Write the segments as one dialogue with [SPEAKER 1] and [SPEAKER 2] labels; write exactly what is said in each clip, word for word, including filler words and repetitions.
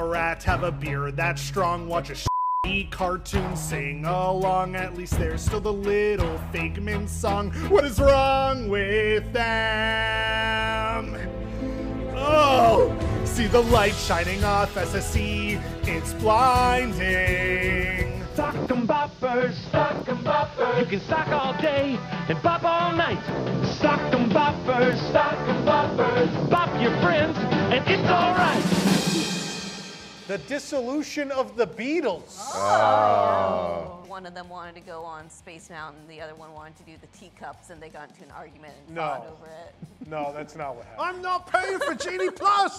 [SPEAKER 1] rat, have a beard that's strong, watch a shitty cartoon, sing along. At least there's still the little Figment song. What is wrong with them? Oh, see the light shining off S S C, it's blinding.
[SPEAKER 2] Sock 'em boppers, sock 'em boppers. You can sock all day and bop all night. Sock 'em boppers, sock 'em boppers. Bop your friends and it's alright.
[SPEAKER 1] The dissolution of the Beatles.
[SPEAKER 3] Oh. One of them wanted to go on Space Mountain, the other one wanted to do the teacups, and they got into an argument and
[SPEAKER 1] No.
[SPEAKER 3] fought over it.
[SPEAKER 1] No, that's not what happened. I'm not paying for Genie Plus.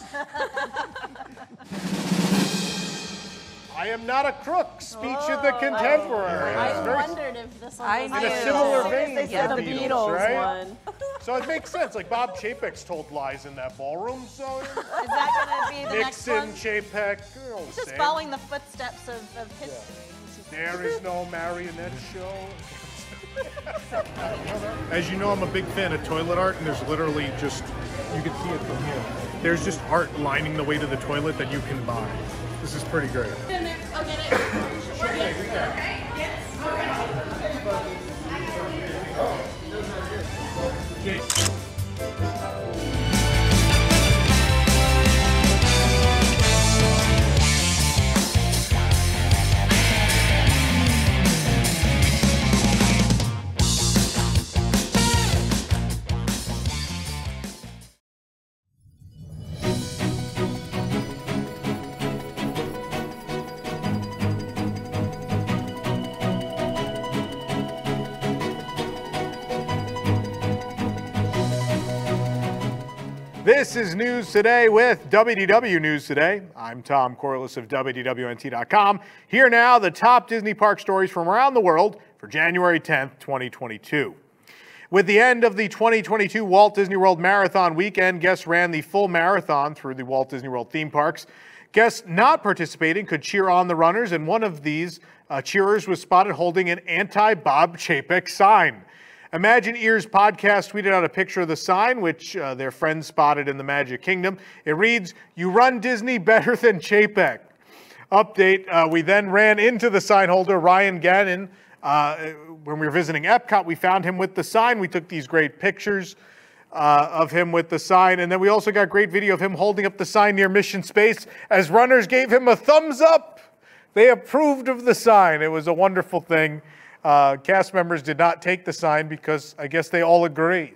[SPEAKER 1] I am not a crook. Speech of the contemporary.
[SPEAKER 4] I
[SPEAKER 1] It's very-
[SPEAKER 4] wondered if this one
[SPEAKER 3] I
[SPEAKER 4] was
[SPEAKER 3] knew.
[SPEAKER 1] in a similar vein
[SPEAKER 4] They
[SPEAKER 1] as
[SPEAKER 4] said
[SPEAKER 1] the
[SPEAKER 4] the
[SPEAKER 1] Beatles,
[SPEAKER 4] Beatles
[SPEAKER 1] right?
[SPEAKER 4] one.
[SPEAKER 1] So it makes sense. Like Bob Chapek's told lies in that ballroom. So
[SPEAKER 4] Is that going to be the next
[SPEAKER 1] Nixon,
[SPEAKER 4] one?
[SPEAKER 1] Chapek, they're all the
[SPEAKER 4] Just
[SPEAKER 1] same.
[SPEAKER 4] following the footsteps of, of history. which is-
[SPEAKER 1] There is no marionette show. As you know, I'm a big fan of toilet art, and there's literally just, you can see it from here. There's just art lining the way to the toilet that you can buy. This is pretty great.
[SPEAKER 4] I'll get it.
[SPEAKER 1] This is News Today with W D W News Today. I'm Tom Corliss of W D W N T dot com. Here now, the top Disney park stories from around the world for January tenth, twenty twenty-two. With the end of the twenty twenty-two Walt Disney World Marathon weekend, guests ran the full marathon through the Walt Disney World theme parks. Guests not participating could cheer on the runners, and one of these uh, cheerers was spotted holding an anti-Bob Chapek sign. Imagine Ears podcast tweeted out a picture of the sign, which uh, their friends spotted in the Magic Kingdom. It reads, "You run Disney better than Chapek." Update, uh, we then ran into the sign holder, Ryan Gannon. Uh, when we were visiting Epcot, we found him with the sign. We took these great pictures uh, of him with the sign. And then we also got great video of him holding up the sign near Mission Space as runners gave him a thumbs up. They approved of the sign. It was a wonderful thing. Uh, cast members did not take the sign because I guess they all agree.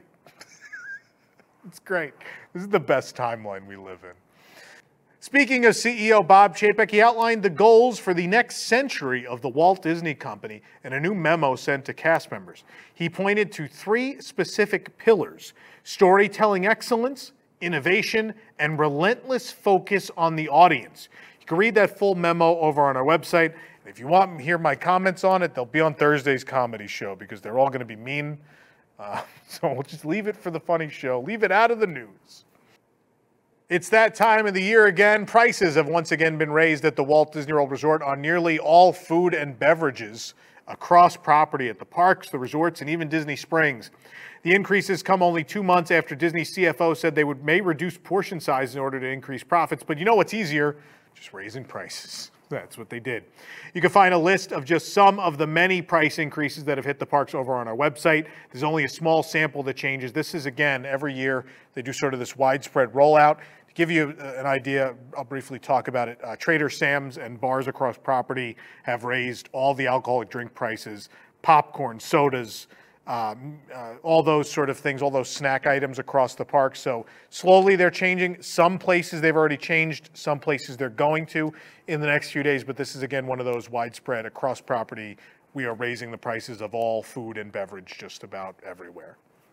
[SPEAKER 1] It's great. This is the best timeline we live in. Speaking of C E O Bob Chapek, he outlined the goals for the next century of the Walt Disney Company in a new memo sent to cast members. He pointed to three specific pillars: storytelling excellence, innovation, and relentless focus on the audience. You can read that full memo over on our website. If you want to hear my comments on it, they'll be on Thursday's comedy show because they're all going to be mean. Uh, so we'll just leave it for the funny show. Leave it out of the news. It's that time of the year again. Prices have once again been raised at the Walt Disney World Resort on nearly all food and beverages across property at the parks, the resorts, and even Disney Springs. The increases come only two months after Disney C F O said they would may reduce portion size in order to increase profits. But you know what's easier? Just raising prices. That's what they did. You can find a list of just some of the many price increases that have hit the parks over on our website. There's only a small sample that changes. This is, again, every year they do sort of this widespread rollout. To give you an idea, I'll briefly talk about it. Uh, Trader Sam's and bars across property have raised all the alcoholic drink prices, popcorn, sodas, Um, uh, all those sort of things, all those snack items across the park. So slowly they're changing. Some places they've already changed. Some places they're going to in the next few days. But this is, again, one of those widespread across property. We are raising the prices of all food and beverage just about everywhere.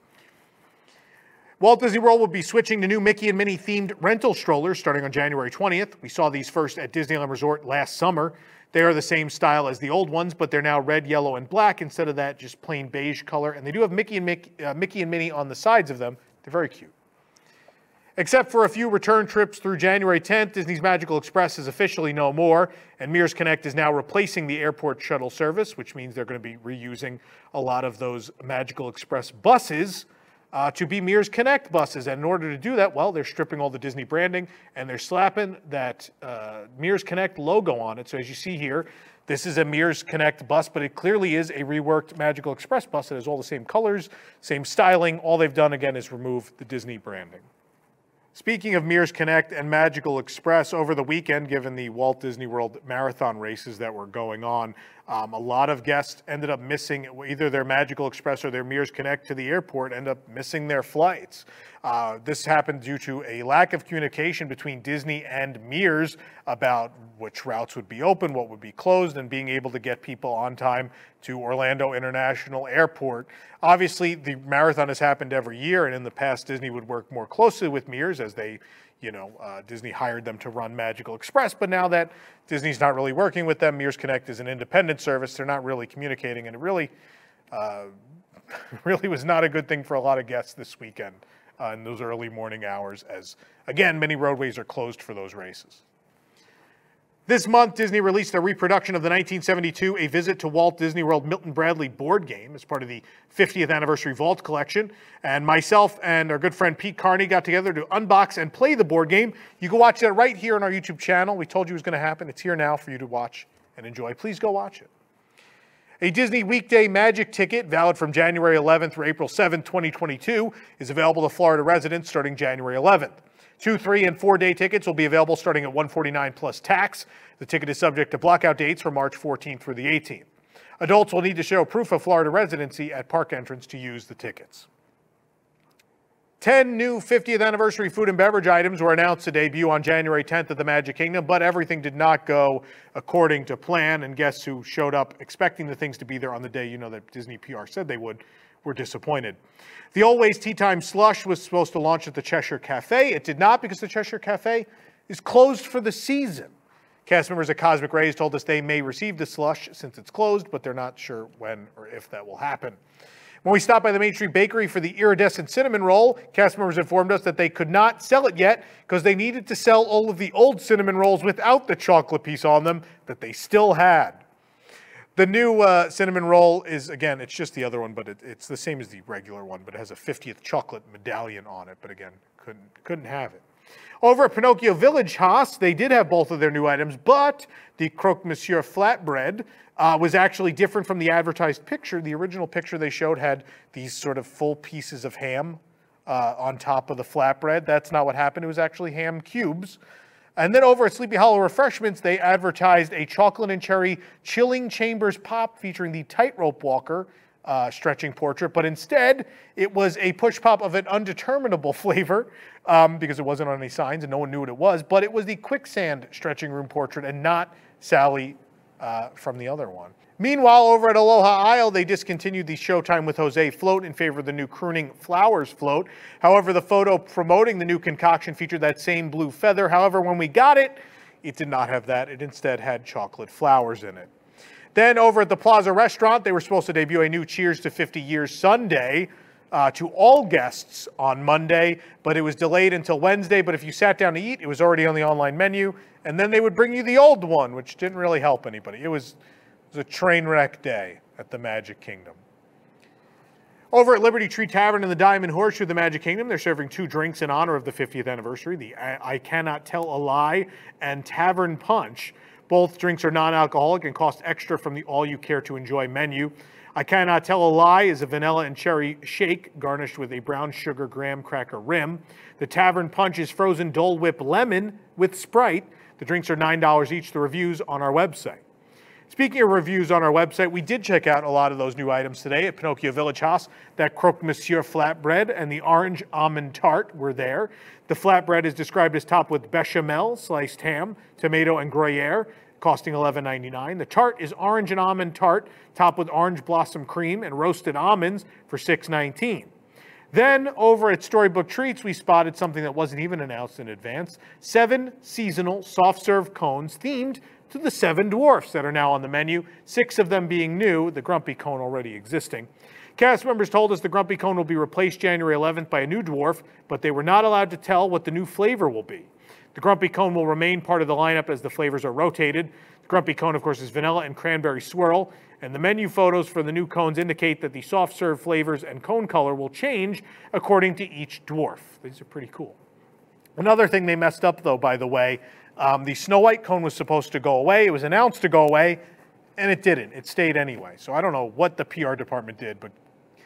[SPEAKER 1] Walt Disney World will be switching to new Mickey and Minnie themed rental strollers starting on January twentieth. We saw these first at Disneyland Resort last summer. They are the same style as the old ones, but they're now red, yellow, and black instead of that just plain beige color. And they do have Mickey and, Mickey, uh, Mickey and Minnie on the sides of them. They're very cute. Except for a few return trips through January tenth, Disney's Magical Express is officially no more, and Mears Connect is now replacing the airport shuttle service, which means they're going to be reusing a lot of those Magical Express buses uh, to be Mears Connect buses. And in order to do that, well, they're stripping all the Disney branding and they're slapping that uh, Mears Connect logo on it. So as you see here, this is a Mears Connect bus, but it clearly is a reworked Magical Express bus. It has all the same colors, same styling. All they've done, again, is remove the Disney branding. Speaking of Mears Connect and Magical Express, over the weekend, given the Walt Disney World marathon races that were going on, um, a lot of guests ended up missing either their Magical Express or their Mears Connect to the airport, ended up missing their flights. Uh, this happened due to a lack of communication between Disney and Mears about which routes would be open, what would be closed, and being able to get people on time to Orlando International Airport. Obviously, the marathon has happened every year, and in the past, Disney would work more closely with Mears as they, you know, uh, Disney hired them to run Magical Express. But now that Disney's not really working with them, Mears Connect is an independent service. They're not really communicating, and it really, uh, really was not a good thing for a lot of guests this weekend uh, in those early morning hours, as, again, many roadways are closed for those races. This month, Disney released a reproduction of the nineteen seventy-two A Visit to Walt Disney World Milton Bradley board game as part of the fiftieth Anniversary Vault Collection. And myself and our good friend Pete Carney got together to unbox and play the board game. You can watch that right here on our YouTube channel. We told you it was going to happen. It's here now for you to watch and enjoy. Please go watch it. A Disney weekday magic ticket, valid from January eleventh through April seventh, twenty twenty-two, is available to Florida residents starting January eleventh. Two, three, and four-day tickets will be available starting at one hundred forty-nine dollars plus tax. The ticket is subject to blackout dates from March fourteenth through the eighteenth. Adults will need to show proof of Florida residency at park entrance to use the tickets. Ten new fiftieth anniversary food and beverage items were announced to debut on January tenth at the Magic Kingdom, but everything did not go according to plan, and guests who showed up expecting the things to be there on the day, you know, that Disney P R said they would, were disappointed. The Always Tea Time Slush was supposed to launch at the Cheshire Cafe. It did not because the Cheshire Cafe is closed for the season. Cast members at Cosmic Rays told us they may receive the slush since it's closed, but they're not sure when or if that will happen. When we stopped by the Main Street Bakery for the iridescent cinnamon roll, cast members informed us that they could not sell it yet because they needed to sell all of the old cinnamon rolls without the chocolate piece on them that they still had. The new uh, cinnamon roll is, again, it's just the other one, but it, it's the same as the regular one, but it has a fiftieth chocolate medallion on it, but again, couldn't, couldn't have it. Over at Pinocchio Village Haas, they did have both of their new items, but the Croque Monsieur flatbread uh, was actually different from the advertised picture. The original picture they showed had these sort of full pieces of ham uh, on top of the flatbread. That's not what happened. It was actually ham cubes. And then over at Sleepy Hollow Refreshments, they advertised a chocolate and cherry chilling chambers pop featuring the tightrope walker uh, stretching portrait, but instead it was a push pop of an undeterminable flavor um, because it wasn't on any signs and no one knew what it was, but it was the quicksand stretching room portrait and not Sally uh, from the other one. Meanwhile, over at Aloha Isle, they discontinued the Showtime with Jose float in favor of the new Crooning Flowers float. However, the photo promoting the new concoction featured that same blue feather. However, when we got it, it did not have that. It instead had chocolate flowers in it. Then over at the Plaza Restaurant, they were supposed to debut a new Cheers to fifty Years Sundae uh, to all guests on Monday, but it was delayed until Wednesday. But if you sat down to eat, it was already on the online menu, and then they would bring you the old one, which didn't really help anybody. It was It was a train wreck day at the Magic Kingdom. Over at Liberty Tree Tavern in the Diamond Horseshoe of the Magic Kingdom, they're serving two drinks in honor of the fiftieth anniversary, the I, I Cannot Tell a Lie and Tavern Punch. Both drinks are non-alcoholic and cost extra from the All You Care to Enjoy menu. I Cannot Tell a Lie is a vanilla and cherry shake garnished with a brown sugar graham cracker rim. The Tavern Punch is frozen Dole Whip lemon with Sprite. The drinks are nine dollars each. The reviews on our website. Speaking of reviews on our website, we did check out a lot of those new items today at Pinocchio Village Haas. That Croque Monsieur flatbread and the orange almond tart were there. The flatbread is described as topped with bechamel, sliced ham, tomato, and Gruyere, costing eleven ninety-nine. The tart is orange and almond tart, topped with orange blossom cream and roasted almonds for six nineteen. Then, over at Storybook Treats, we spotted something that wasn't even announced in advance. Seven seasonal soft-serve cones themed to the seven dwarfs that are now on the menu, six of them being new, the Grumpy Cone already existing. Cast members told us the Grumpy Cone will be replaced January eleventh by a new dwarf, but they were not allowed to tell what the new flavor will be. The Grumpy Cone will remain part of the lineup as the flavors are rotated. The Grumpy Cone, of course, is vanilla and cranberry swirl, and the menu photos for the new cones indicate that the soft serve flavors and cone color will change according to each dwarf. These are pretty cool. Another thing they messed up, though, by the way, um, the Snow White cone was supposed to go away. It was announced to go away, and it didn't. It stayed anyway. So I don't know what the P R department did, but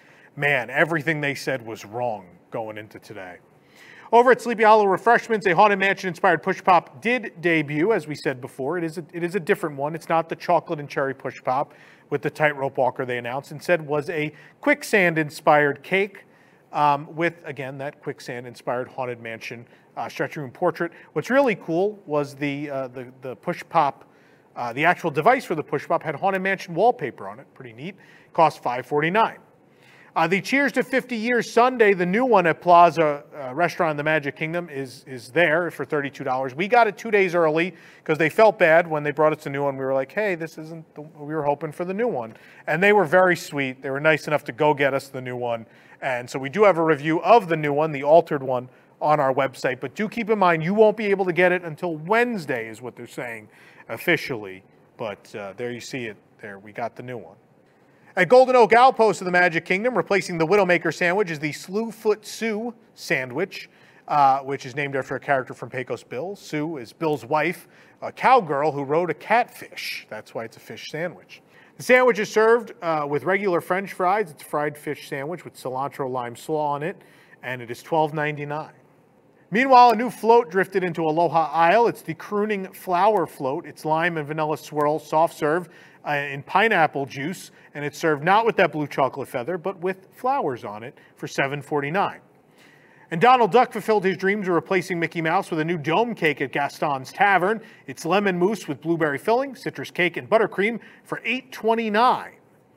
[SPEAKER 1] man, everything they said was wrong going into today. Over at Sleepy Hollow Refreshments, a Haunted Mansion-inspired Push Pop did debut, as we said before. It is a, it is a different one. It's not the chocolate and cherry Push Pop with the tightrope walker they announced. Instead was a quicksand-inspired cake um, with, again, that quicksand-inspired Haunted Mansion uh, stretch room portrait. What's really cool was the, uh, the, the Push Pop, uh, the actual device for the Push Pop had Haunted Mansion wallpaper on it. Pretty neat. Cost five forty-nine. Uh, the Cheers to fifty Years Sundae, the new one at Plaza uh, Restaurant in the Magic Kingdom, is is there for thirty-two dollars. We got it two days early because they felt bad when they brought us the new one. We were like, hey, this isn't, the, we were hoping for the new one. And they were very sweet. They were nice enough to go get us the new one. And so we do have a review of the new one, the altered one, on our website. But do keep in mind, you won't be able to get it until Wednesday is what they're saying officially. But uh, there you see it there. We got the new one. At Golden Oak Outpost of the Magic Kingdom, replacing the Widowmaker sandwich is the Slewfoot Sue sandwich, uh, which is named after a character from Pecos Bill. Sue is Bill's wife, a cowgirl who rode a catfish. That's why it's a fish sandwich. The sandwich is served uh, with regular French fries. It's a fried fish sandwich with cilantro lime slaw on it, and it is twelve ninety-nine. Meanwhile, a new float drifted into Aloha Isle. It's the Crooning Flower Float. It's lime and vanilla swirl, soft serve uh, in pineapple juice, and it's served not with that blue chocolate feather, but with flowers on it for seven forty-nine. And Donald Duck fulfilled his dreams of replacing Mickey Mouse with a new dome cake at Gaston's Tavern. It's lemon mousse with blueberry filling, citrus cake, and buttercream for eight twenty-nine.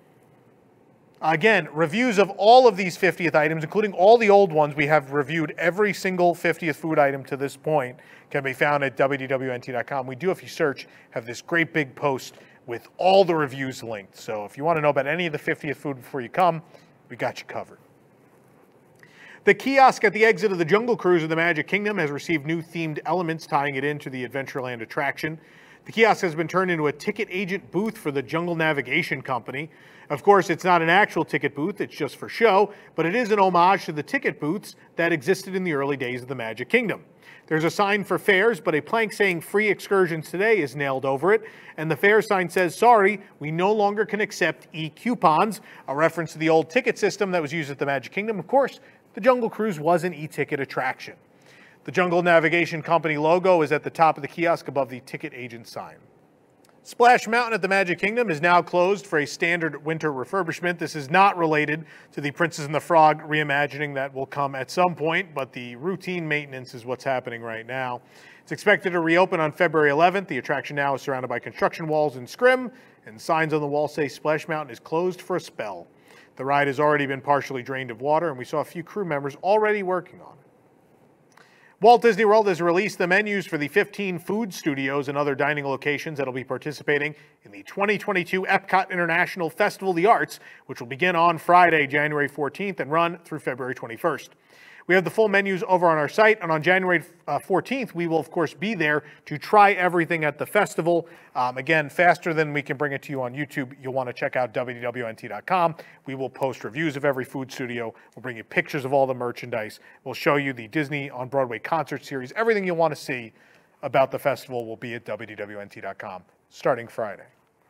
[SPEAKER 1] Again, reviews of all of these fiftieth items, including all the old ones. We have reviewed every single fiftieth food item to this point. Can be found at W D W N T dot com. We do, if you search, have this great big post with all the reviews linked. So if you want to know about any of the fiftieth food before you come, we got you covered. The kiosk at the exit of the Jungle Cruise of the Magic Kingdom has received new themed elements tying it into the Adventureland attraction. The kiosk has been turned into a ticket agent booth for the Jungle Navigation Company. Of course, it's not an actual ticket booth, it's just for show, but it is an homage to the ticket booths that existed in the early days of the Magic Kingdom. There's a sign for fares, but a plank saying free excursions today is nailed over it, and the fare sign says, sorry, we no longer can accept e-coupons, a reference to the old ticket system that was used at the Magic Kingdom. Of course, the Jungle Cruise was an e-ticket attraction. The Jungle Navigation Company logo is at the top of the kiosk above the ticket agent sign. Splash Mountain at the Magic Kingdom is now closed for a standard winter refurbishment. This is not related to the Princess and the Frog reimagining that will come at some point, but the routine maintenance is what's happening right now. It's expected to reopen on February eleventh. The attraction now is surrounded by construction walls and scrim, and signs on the wall say Splash Mountain is closed for a spell. The ride has already been partially drained of water, and we saw a few crew members already working on it. Walt Disney World has released the menus for the fifteen food studios and other dining locations that will be participating in the twenty twenty-two Epcot International Festival of the Arts, which will begin on Friday, January fourteenth, and run through February twenty-first. We have the full menus over on our site, and on January fourteenth, we will, of course, be there to try everything at the festival. Um, again, faster than we can bring it to you on YouTube, you'll want to check out W D W N T dot com. We will post reviews of every food studio. We'll bring you pictures of all the merchandise. We'll show you the Disney on Broadway concert series. Everything you want to see about the festival will be at W D W N T dot com starting Friday.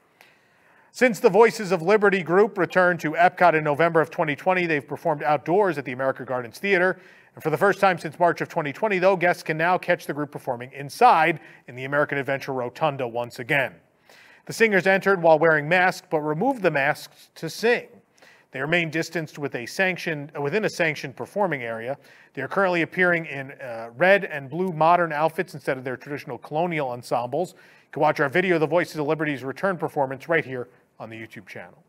[SPEAKER 1] Since the Voices of Liberty group returned to Epcot in November of twenty twenty, they've performed outdoors at the America Gardens Theater. And for the first time since March of twenty twenty, though, guests can now catch the group performing inside in the American Adventure Rotunda once again. The singers entered while wearing masks, but removed the masks to sing. They remain distanced with a sanctioned, within a sanctioned performing area. They are currently appearing in uh, red and blue modern outfits instead of their traditional colonial ensembles. You can watch our video of the Voices of Liberty's return performance right here on the YouTube channel.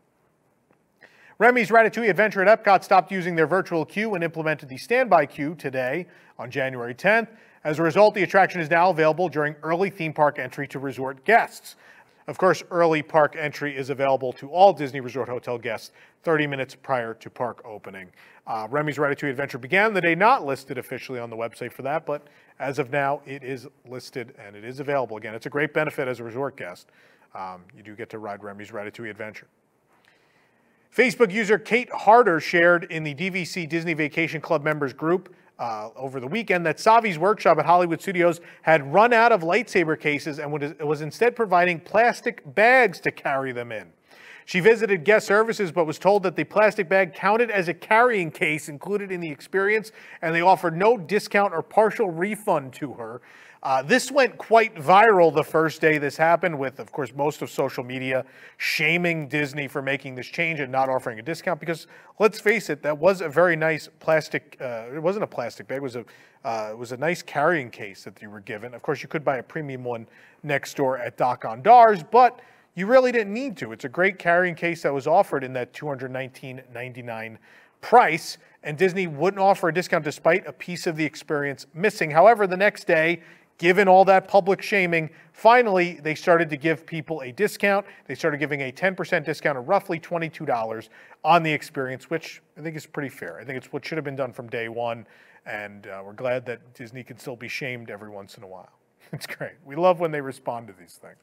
[SPEAKER 1] Remy's Ratatouille Adventure at Epcot stopped using their virtual queue and implemented the standby queue today on January tenth. As a result, the attraction is now available during early theme park entry to resort guests. Of course, early park entry is available to all Disney Resort Hotel guests thirty minutes prior to park opening. Uh, Remy's Ratatouille Adventure began the day not listed officially on the website for that, but as of now, it is listed and it is available. Again, it's a great benefit as a resort guest. Um, you do get to ride Remy's Ratatouille Adventure. Facebook user Kate Harder shared in the D V C Disney Vacation Club members group uh, over the weekend that Savi's Workshop at Hollywood Studios had run out of lightsaber cases and was instead providing plastic bags to carry them in. She visited guest services but was told that the plastic bag counted as a carrying case included in the experience, and they offered no discount or partial refund to her. Uh, this went quite viral the first day this happened, with, of course, most of social media shaming Disney for making this change and not offering a discount, because let's face it, that was a very nice plastic, uh, it wasn't a plastic bag, it was a, uh, it was a nice carrying case that you were given. Of course, you could buy a premium one next door at Doc-on-Dars, but you really didn't need to. It's a great carrying case that was offered in that two hundred nineteen ninety-nine price, and Disney wouldn't offer a discount despite a piece of the experience missing. However, the next day, given all that public shaming, finally, they started to give people a discount. They started giving a ten percent discount of roughly twenty-two dollars on the experience, which I think is pretty fair. I think it's what should have been done from day one, and uh, we're glad that Disney can still be shamed every once in a while. It's great. We love when they respond to these things.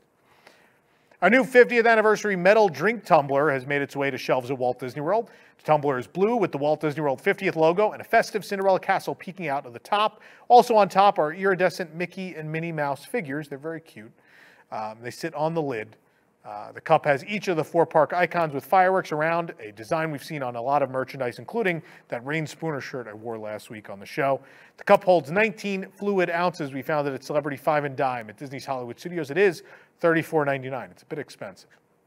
[SPEAKER 1] Our new fiftieth anniversary metal drink tumbler has made its way to shelves at Walt Disney World. The tumbler is blue with the Walt Disney World fiftieth logo and a festive Cinderella castle peeking out of the top. Also on top are iridescent Mickey and Minnie Mouse figures. They're very cute. Um, they sit on the lid. Uh, the cup has each of the four park icons with fireworks around, a design we've seen on a lot of merchandise, including that Rain Spooner shirt I wore last week on the show. The cup holds nineteen fluid ounces. We found it at Celebrity Five and Dime at Disney's Hollywood Studios. It is thirty-four ninety-nine. It's a bit expensive.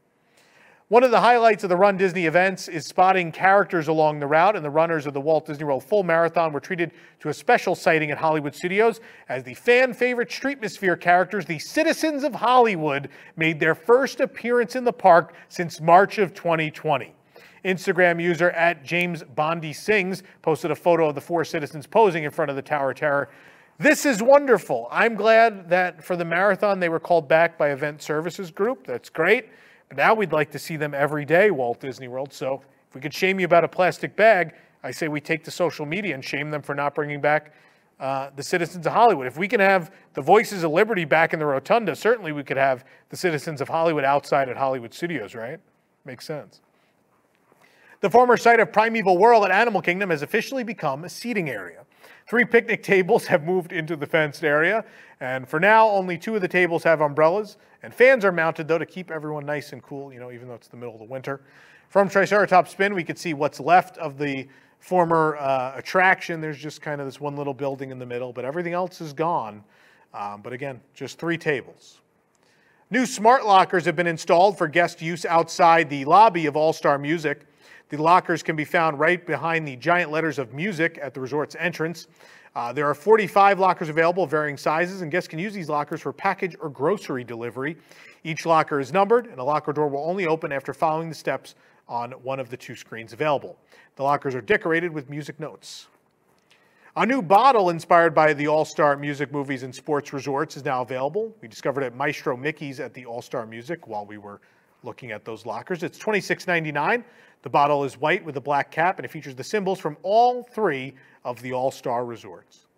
[SPEAKER 1] One of the highlights of the Run Disney events is spotting characters along the route, and the runners of the Walt Disney World Full Marathon were treated to a special sighting at Hollywood Studios as the fan-favorite Streetmosphere characters, the Citizens of Hollywood, made their first appearance in the park since March of twenty twenty. Instagram user at James Bondi Sings posted a photo of the four citizens posing in front of the Tower of Terror. This is wonderful. I'm glad that for the marathon they were called back by Event Services Group. That's great. But now we'd like to see them every day, Walt Disney World. So if we could shame you about a plastic bag, I say we take to social media and shame them for not bringing back uh, the Citizens of Hollywood. If we can have the Voices of Liberty back in the Rotunda, certainly we could have the Citizens of Hollywood outside at Hollywood Studios, right? Makes sense. The former site of Primeval World at Animal Kingdom has officially become a seating area. Three picnic tables have moved into the fenced area, and for now, only two of the tables have umbrellas, and fans are mounted, though, to keep everyone nice and cool, you know, even though it's the middle of the winter. From Triceratops Spin, we could see what's left of the former uh, attraction. There's just kind of this one little building in the middle, but everything else is gone. Um, but again, just three tables. New smart lockers have been installed for guest use outside the lobby of All-Star Music. The lockers can be found right behind the giant letters of music at the resort's entrance. Uh, there are forty-five lockers available of varying sizes, and guests can use these lockers for package or grocery delivery. Each locker is numbered, and the locker door will only open after following the steps on one of the two screens available. The lockers are decorated with music notes. A new bottle inspired by the All-Star Music movies and sports resorts is now available. We discovered it at Maestro Mickey's at the All-Star Music while we were looking at those lockers. It's twenty-six ninety-nine. The bottle is white with a black cap, and it features the symbols from all three of the All-Star resorts.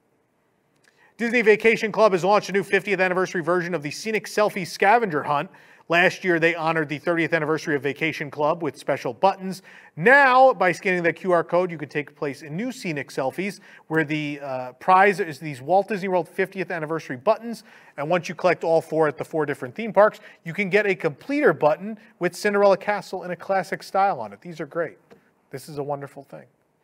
[SPEAKER 1] Disney Vacation Club has launched a new fiftieth anniversary version of the Scenic Selfie Scavenger Hunt. Last year, they honored the thirtieth anniversary of Vacation Club with special buttons. Now, by scanning that Q R code, you can take place in new scenic selfies, where the uh, prize is these Walt Disney World fiftieth anniversary buttons. And once you collect all four at the four different theme parks, you can get a completer button with Cinderella Castle in a classic style on it. These are great. This is a wonderful thing.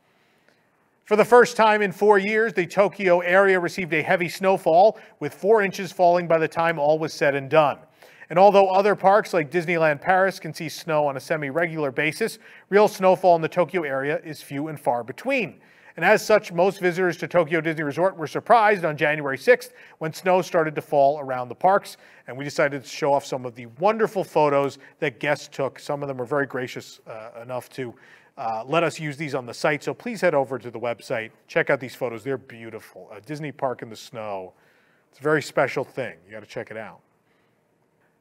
[SPEAKER 1] For the first time in four years, the Tokyo area received a heavy snowfall, with four inches falling by the time all was said and done. And although other parks like Disneyland Paris can see snow on a semi-regular basis, real snowfall in the Tokyo area is few and far between. And as such, most visitors to Tokyo Disney Resort were surprised on January sixth when snow started to fall around the parks. And we decided to show off some of the wonderful photos that guests took. Some of them were very gracious uh, enough to uh, let us use these on the site. So please head over to the website. Check out these photos. They're beautiful. A Disney park in the snow. It's a very special thing. You got to check it out.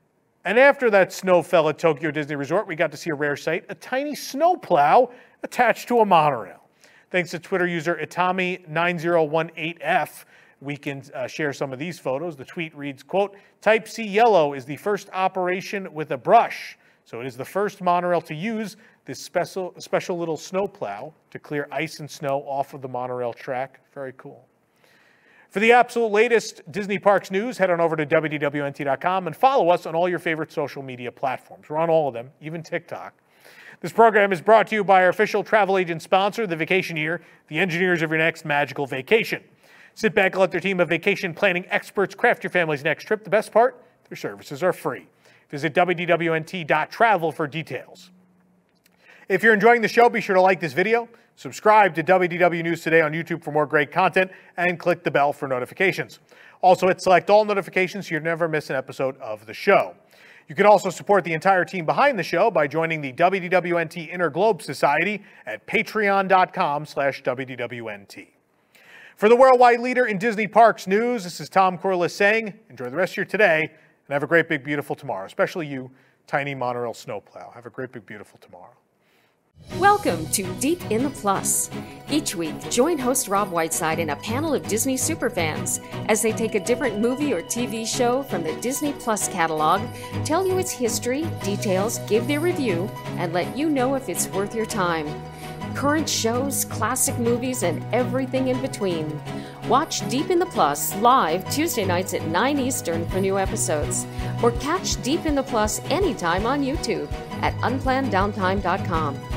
[SPEAKER 1] And after that snow fell at Tokyo Disney Resort, we got to see a rare sight, a tiny snowplow attached to a monorail. Thanks to Twitter user Itami nine zero one eight F, we can uh, share some of these photos. The tweet reads, quote, Type C Yellow is the first operation with a brush. So it is the first monorail to use this special, special little snowplow to clear ice and snow off of the monorail track. Very cool. For the absolute latest Disney Parks news, head on over to W D W N T dot com and follow us on all your favorite social media platforms. We're on all of them, even TikTok. This program is brought to you by our official travel agent sponsor, The Vacationeer, the engineers of your next magical vacation. Sit back and let their team of vacation planning experts craft your family's next trip. The best part, their services are free. Visit W D W N T dot travel for details. If you're enjoying the show, be sure to like this video, subscribe to W D W News Today on YouTube for more great content, and click the bell for notifications. Also, hit select all notifications so you never miss an episode of the show. You can also support the entire team behind the show by joining the W D W N T Inner Globe Society at patreon dot com slash W D W N T. For the worldwide leader in Disney Parks news, this is Tom Corliss saying, enjoy the rest of your today and have a great, big, beautiful tomorrow, especially you, tiny monorail snowplow. Have a great, big, beautiful tomorrow.
[SPEAKER 5] Welcome to Deep in the Plus. Each week, join host Rob Whiteside and a panel of Disney superfans as they take a different movie or T V show from the Disney Plus catalog, tell you its history, details, give their review, and let you know if it's worth your time. Current shows, classic movies, and everything in between. Watch Deep in the Plus live Tuesday nights at nine Eastern for new episodes, or catch Deep in the Plus anytime on YouTube at unplanned downtime dot com.